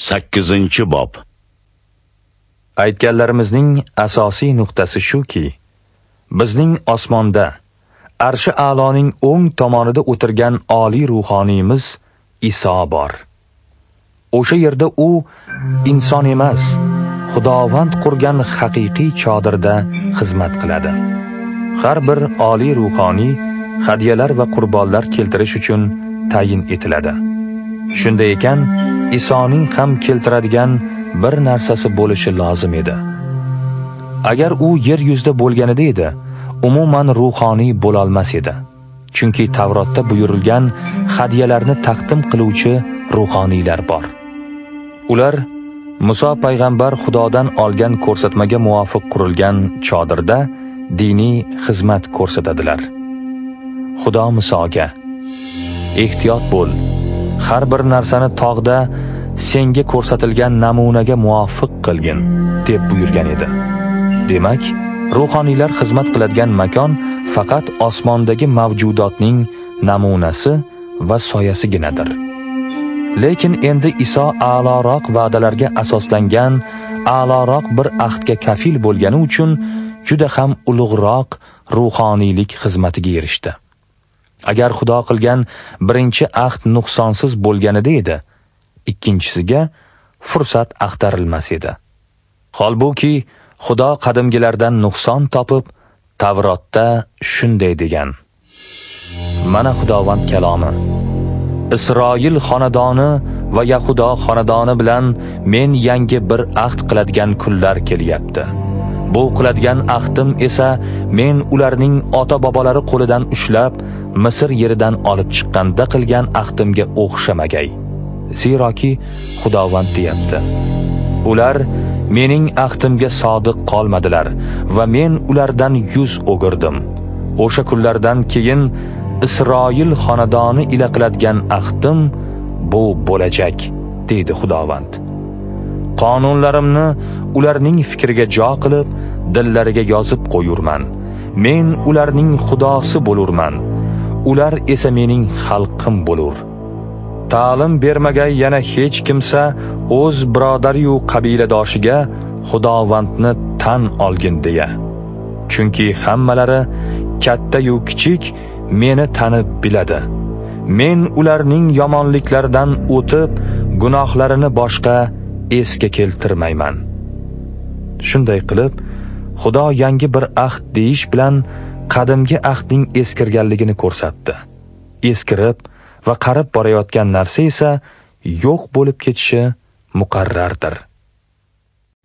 8-bob. Aytganlarimizning asosiy nuqtasi shuki, bizning osmonda Arshi a'loning o'ng tomonida o'tirgan oliy ruhoniymiz Iso bor. O'sha yerda u inson emas, Xudovand qurgan haqiqiy chodirda xizmat qiladi. Har bir oliy ruhoniy hadyalar va qurbonlar keltirish uchun tayin etiladi. Shunday ekan, Isoning ham keltiradigan bir narsasi bo'lishi lozim edi. Agar u yer yuzida bo'lganida edi, umuman ruhoniy bo'la olmas edi. Chunki Tavrotda buyurilgan hadyalarni taqdim qiluvchi ruhoniylar bor. Ular Muso payg'ambar Xudodan olgan ko'rsatmaga muvofiq qurilgan chodirda diniy xizmat ko'rsatadilar. Xudo Musoga: "Ehtiyot bo'l. Har bir narsani tog'da senga ko'rsatilgan namunaga muvofiq qilgin" deb buyurgan edi. Demak, ruhoniylar xizmat qiladigan makon faqat osmondagi mavjudotning namunasi va soyasiginadir. Lekin endi Iso a'loroq va'dalarga asoslangan a'loroq bir ahdga kafil bo'lgani uchun juda ham ulug'roq ruhoniylik xizmatiga erishdi. Agar Xudo qilgan birinchi ahd nuqsonsiz bo'lganida edi, ikkinchisiga fursat axtarilmas edi. Holbuki Xudo qadimgilardan nuqson topib, Tavrotda shunday degan: "Mana Xudovand kalomi. Isroil xonadoni va Yahudo xonadoni bilan men yangi bir ahd qiladigan kunlar kelyapti. Bu qiladigan ahdim esa men ularning ota-bobolari qo'lidan ushlab Misr yeridan olib chiqqanda qilgan ahdimga o'xshamagay. Zeroki Xudovand deyapti: ular mening ahdimga sodiq qolmadilar va men ulardan yuz o'girdim. O'sha kunlardan keyin Isroil xonadoni ila qiladigan ahdim bu bo'lajak", deydi Xudovand. "Qonunlarimni ularning fikriga jo qilib, dillariga yozib qo'yurman. Men ularning Xudosi bo'lurman, ular esa mening xalqim bo'lur. Ta'lim bermagay yana hech kimsa o'z birodariyu qabiladoshiga Xudovandni tan olgin deya. Chunki hammalari katta yu kichik meni tanib biladi. Men ularning yomonliklaridan o'tib, gunohlarini boshqa esga keltirmayman." Shunday qilib, Xudo yangi bir ahd deyish bilan qadimgi ahdning eskirganligini ko'rsatdi. Eskirib va qarib borayotgan narsa esa yo'q bo'lib ketishi muqarrardir.